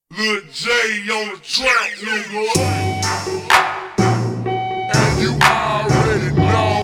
Lil J on the track, nigga. And you already know.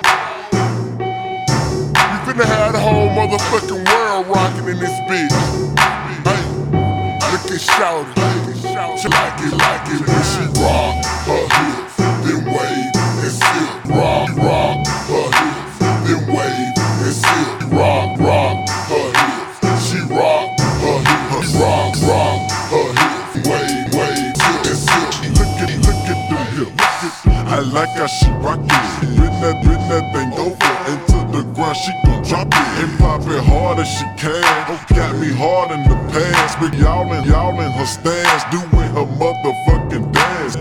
We finna have the whole motherfucking world rocking in this bitch. Hey, look at Shawty. She like it when she rock her hips, then wave and sip. Rock her hips, then wave and sip. Rock her hips. She rock her hips. Rock her hips. Wave, tip and sip. Look at the hips. I like how she rock it. Bring that thing over into the ground. She gon' drop it and pop it hard as she can. Got me hard in the pants, but y'all in her stance, doing her motherfucking dance.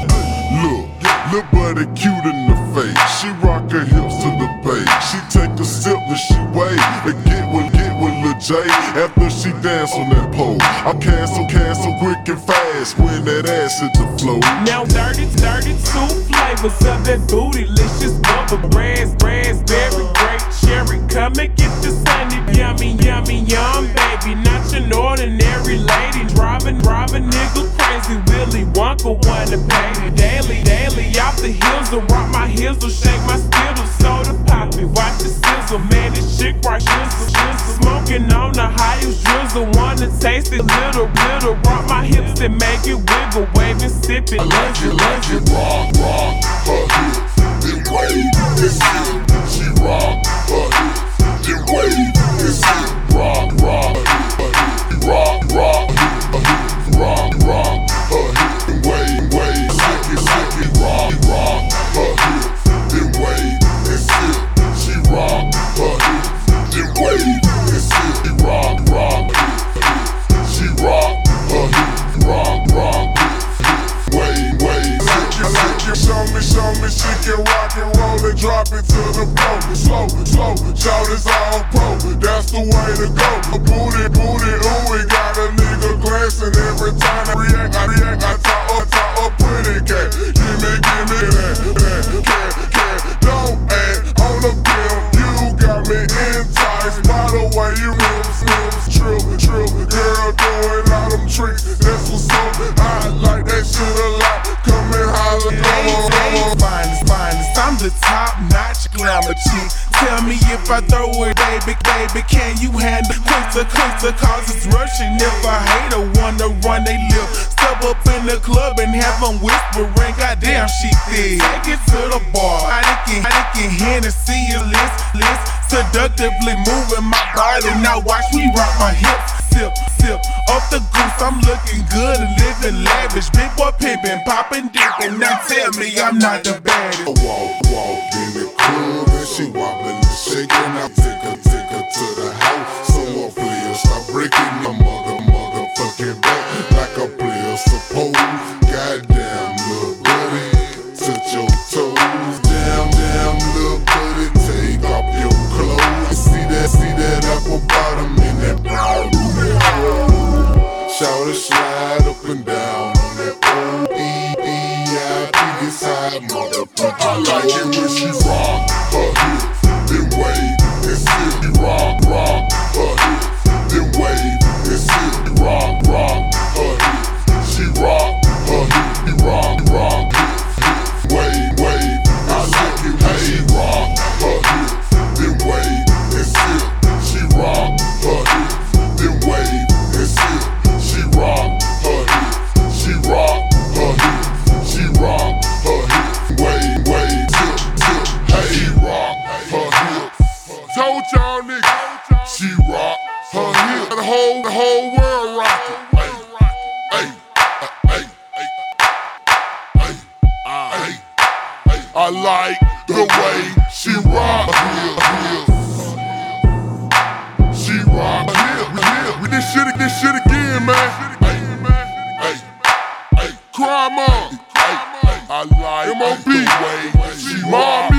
Look buddy cute in the face. She rock her hips to the bass. She take a sip and she wave and get with Lil J after she dance on that pole. I cancel quick and fast when that ass hit the floor. Now 32 flavors of that bootylicious bubble. Raspberry, grape, cherry. Come and get the sunny, yummy, yum, baby. Not your ordinary lady. Driving nigga crazy. Willy Wonka wanna pay daily. Off the hills and rock my heels or shake my skittles. Soda poppy, watch the sizzle. Man, this shit right shizzle. Smoking on the highest drizzle. Wanna taste it little. Rock my hips and make it wiggle. Wave and sip it. I like it. Rock her hips, then wave and sip. She rock her hips, then wave and sip. Rock her hips. Rock her hips. Rock her hips, then wave. Like it. Rock her hips, then wave and sip. She rock her hips, then wave and sip. She rock her hips. She rock her hips. Rock hips. Wave. I like it. Show me she can rock and roll and drop it to the floor. Slow, shout is all pro. That's the way to go. Booty, ooh, it got a nigga glancing every time I react. I talk a pretty cat. Give me that. Don't act on the bill. You got me enticed by the way you lips, true. Girl doing all them tricks. That's what's up. I like that shit a lot. Come and holler, come on. Finest, I'm the top-notch glamour chick. Tell me if I throw it, baby, can you handle closer, cause it's rushing. If a hater wanna run they lip, step up in the club and have them whispering, goddamn she thick. Take it to the bar, Heineken, Hennessy, list, seductively moving my body. Now watch me rock my hips, sip, up the goose, I'm looking good and living lavish. Big boy pimpin', poppin', dippin', now tell me I'm not the baddest. Walk in the club and she wobbling and shaking. I take her to the house. So a player stop breaking the motherfucking back like a player supposed. Goddamn, little buddy, touch your toes. Damn, little buddy, take off your clothes. See that apple bottom in that brown hole. Shout it, slide up and down on that old EIP side, motherfucker. I like it when she rock her hips, then wave and sip. She rock her hips, then wave and sip. Rock her hips. She rock her hips. She rock hips. Wave. I like it when she rock her hips, then wave and sip. She rock her hips, then wave and sip. She rock her hips. She rock her hips. She rock her hips. Wave, tip. Hey, she rock her hips. Told y'all niggas, she rock her hips. The whole world rockin'. I like the way she rock her hips. She rock her hips. This shit again, man. Crime on. I like M.O.B. She mommy.